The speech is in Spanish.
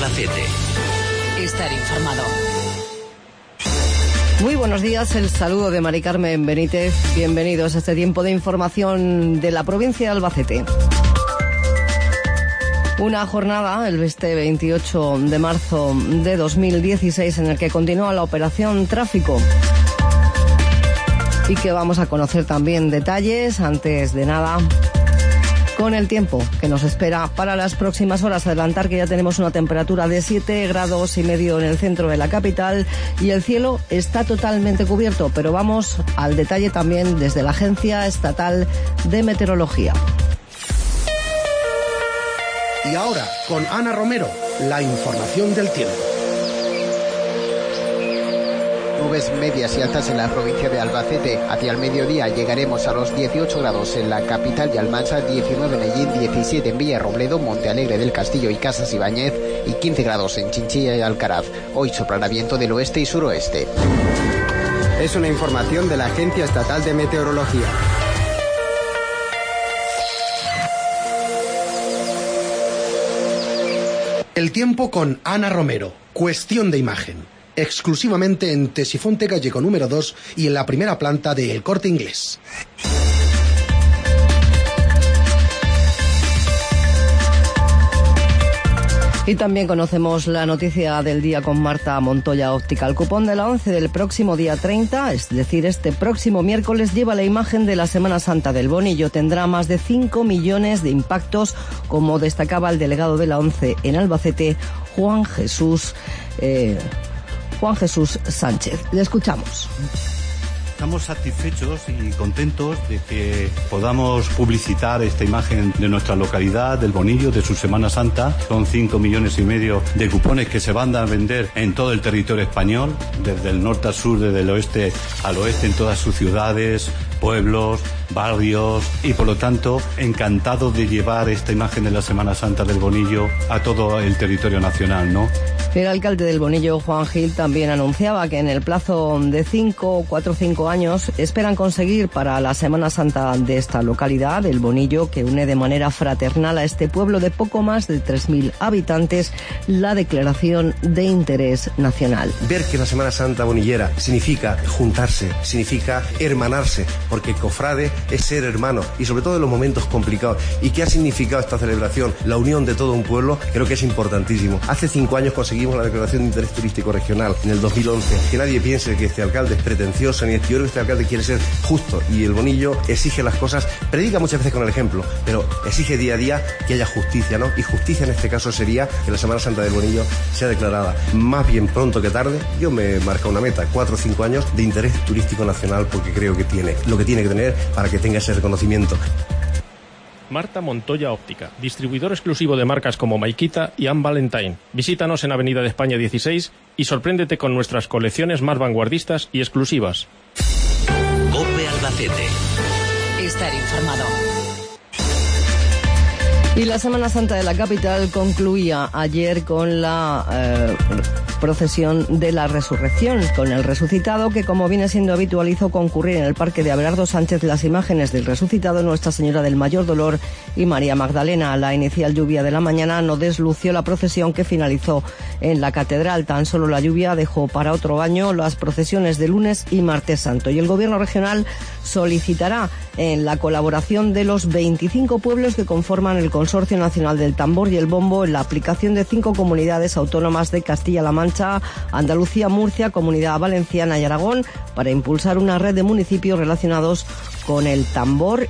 Albacete. Estar informado. Muy buenos días, el saludo de Mari Carmen Benítez. Bienvenidos a este tiempo de información de la provincia de Albacete. Una jornada, el 28 de marzo de 2016, en el que continúa la operación Tráfico. Y que vamos a conocer también detalles, antes de nada, con el tiempo que nos espera para las próximas horas. Adelantar que ya tenemos una temperatura de 7,5 grados en el centro de la capital y el cielo está totalmente cubierto, pero vamos al detalle también desde la Agencia Estatal de Meteorología. Y ahora, con Ana Romero, la información del tiempo. Nubes medias y altas en la provincia de Albacete. Hacia el mediodía llegaremos a los 18 grados en la capital y Almansa, 19 en Ellín, 17 en Villarrobledo, Montealegre del Castillo y Casas Ibáñez y 15 grados en Chinchilla y Alcaraz. Hoy soplará viento del oeste y suroeste. Es una información de la Agencia Estatal de Meteorología. El tiempo con Ana Romero. Cuestión de imagen. Exclusivamente en Tesifonte Gallego número 2 y en la primera planta de El Corte Inglés. Y también conocemos la noticia del día con Marta Montoya Óptica. El cupón de la 11 del próximo día 30, es decir, este próximo miércoles, lleva la imagen de la Semana Santa del Bonillo. Tendrá más de 5 millones de impactos, como destacaba el delegado de la 11 en Albacete, Juan Jesús Sánchez. Le escuchamos. Estamos satisfechos y contentos de que podamos publicitar esta imagen de nuestra localidad, del Bonillo, de su Semana Santa. Son 5,5 millones de cupones que se van a vender en todo el territorio español, desde el norte al sur, desde el oeste al oeste, en todas sus ciudades, pueblos, barrios, y por lo tanto encantados de llevar esta imagen de la Semana Santa del Bonillo a todo el territorio nacional, ¿no? El alcalde del Bonillo, Juan Gil, también anunciaba que en el plazo de 4 o 5 años esperan conseguir para la Semana Santa de esta localidad, el Bonillo, que une de manera fraternal a este pueblo de poco más de 3.000 habitantes, la declaración de interés nacional. Ver que la Semana Santa bonillera significa juntarse, significa hermanarse, porque cofrade es ser hermano, y sobre todo en los momentos complicados. ¿Y qué ha significado esta celebración? La unión de todo un pueblo, creo que es importantísimo. Hace 5 años conseguimos la declaración de interés turístico regional en el 2011. Que nadie piense que este alcalde es pretencioso, ni yo creo que este alcalde quiere ser justo, y el Bonillo exige las cosas, predica muchas veces con el ejemplo, pero exige día a día que haya justicia, ¿no? Y justicia en este caso sería que la Semana Santa del Bonillo sea declarada más bien pronto que tarde. Yo me he marcado una meta, 4 o 5 años de interés turístico nacional, porque creo que tiene lo que tiene que tener para que tenga ese reconocimiento. Marta Montoya Óptica, distribuidor exclusivo de marcas como Maikita y Anne Valentine. Visítanos en Avenida de España 16 y sorpréndete con nuestras colecciones más vanguardistas y exclusivas. COPE Albacete. Estar informado. Y la Semana Santa de la capital concluía ayer con la procesión de la Resurrección, con el resucitado, que, como viene siendo habitual, hizo concurrir en el Parque de Abelardo Sánchez las imágenes del resucitado, Nuestra Señora del Mayor Dolor y María Magdalena. La inicial lluvia de la mañana no deslució la procesión, que finalizó en la catedral. Tan solo la lluvia dejó para otro año las procesiones de lunes y martes santo. Y el gobierno regional solicitará en la colaboración de los 25 pueblos que conforman el Consorcio Nacional del Tambor y el Bombo en la aplicación de 5 comunidades autónomas de Castilla-La Mancha, Andalucía, Murcia, Comunidad Valenciana y Aragón, para impulsar una red de municipios relacionados con el tambor